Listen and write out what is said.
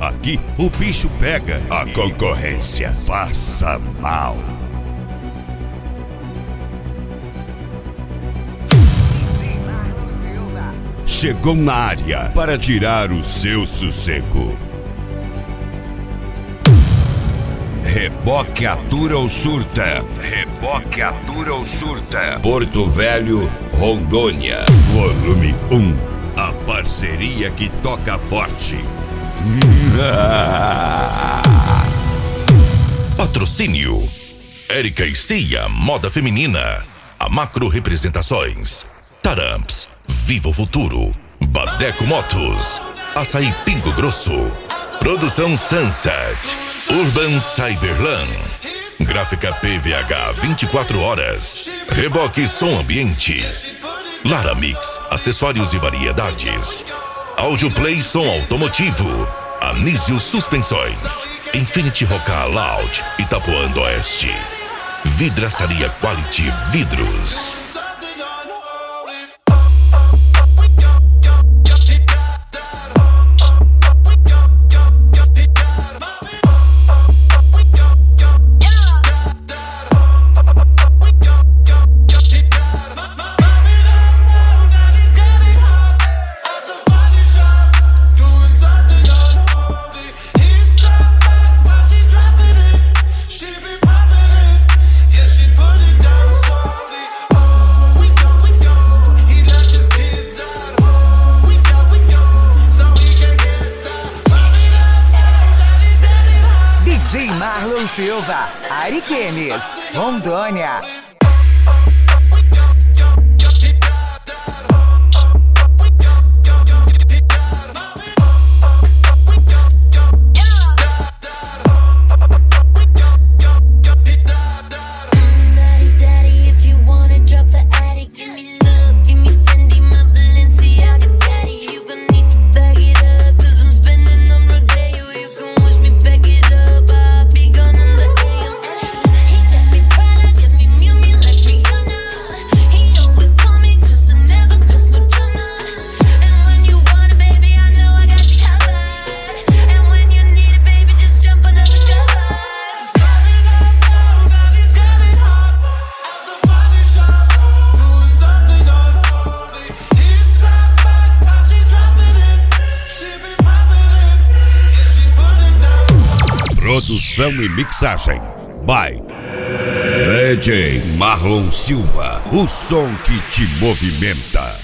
Aqui o bicho pega, a concorrência passa mal. Chegou na área para tirar o seu sossego. Reboque atura ou surta? Reboque atura ou surta? Porto Velho, Rondônia. Volume 1. A parceria que toca forte. Patrocínio: Érica e Cia, moda feminina. A Macro Representações. Taramps, Viva o Futuro. Badeco Motos. Açaí Pingo Grosso. Produção Sunset. Urban Cyberland. Gráfica PVH 24 horas. Reboque Som Ambiente. Lara Mix, acessórios e variedades. Audioplay Som Automotivo. Anísio Suspensões. Infinity Roca Lounge, Itapuã do Oeste. Vidraçaria Quality Vidros. DJ Marlon Silva, Ariquemes, Rondônia. Produção e mixagem by DJ Marlon Silva, o som que te movimenta.